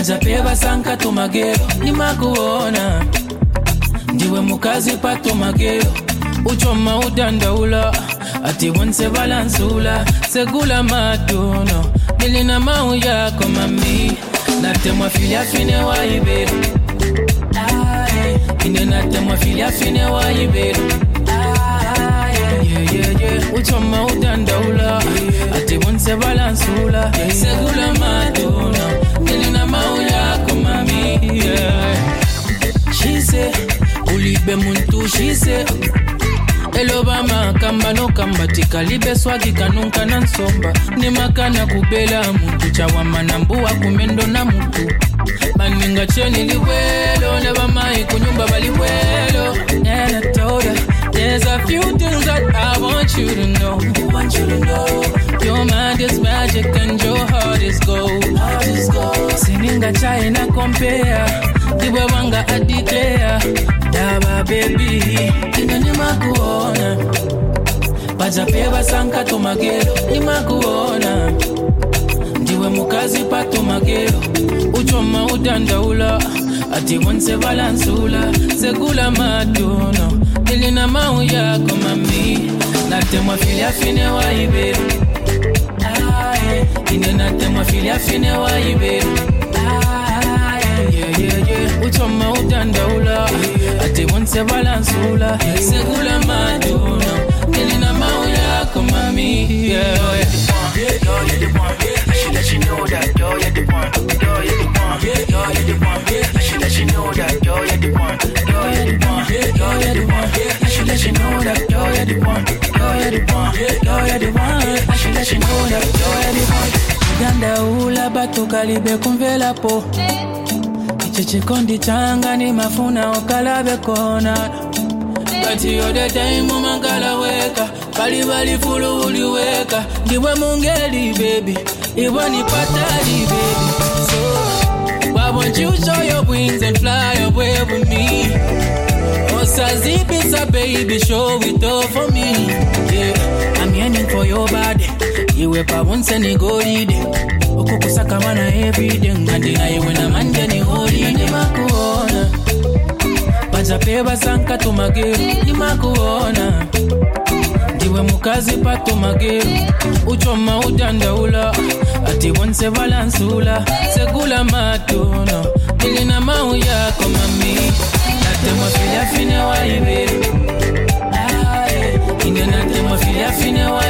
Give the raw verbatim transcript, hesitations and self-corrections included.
Pajapeba sanka tumagero nimakuona ndiwe mukazi pa tumagero uchoma udandaula ati wonse balansula segula matuno milina mau yako mami natemwa filia fine wa ibero ay ine natemwa filia fine wa ibero ay yeah yeah yeah uchoma udandaula ati wonse balansula segula matuno milina mau yako mami yeah. She say ulibe muntu she say elobama kamba no kamba tikalibe swagi kanunka na nsomba ni makana kubela muntu chawa manambua kumendo na mutu maninga cheni liwelo neba mai kunyumba baliwelo and I told her there's a few things that I want you to know I want you to know your mind is magic and your heart is gold heart is gold sininga chai na compare diwe wanga I declare daba baby ina ni makuona Pajapeba sanka tumagero ni makuona ndiwe mukazi pa tumagero uchoma udandaula ati wonse balansula segula matuno ilina mau yako mami natemwa filia fine wa ibero ay ine natemwa filia fine wa ibero ay yeah yeah yeah uchoma udandaula ati wonse balansula segula matuno ilina mau yako mami yeah yo you the one I should let you know that yo you the one yo you the one yo you the one I should let you know that yo you the one yo you the one yo you the one I should let you know that yo you the one yo you the one yo you the one I should let you know that yo you the one Ganda ula batu kalibe kumvela po Chichi kondi changa ni mafuna okalabe kona Bati yode time mangala weka Bali bali fulu uliweka Ndiwe mungeli baby Iwe ni patali baby So why won't you show your wings and fly away with me Osa zip it's a baby show it all for me Yeah I'm yearning for your body Iwe pa wonse ni golide Oko kusaka mana everyday Ngandi na iwe na manje ni holide Ni makuona Pajapeba sanka tumagero Ni makuona Ndiwe mukazi pa tumagero Uchoma udandaula Ati wonse balansula Segula matuno Ilina mau yako mami Natemwa filia fine wa ibero Aye Ine natemwa filia fine wa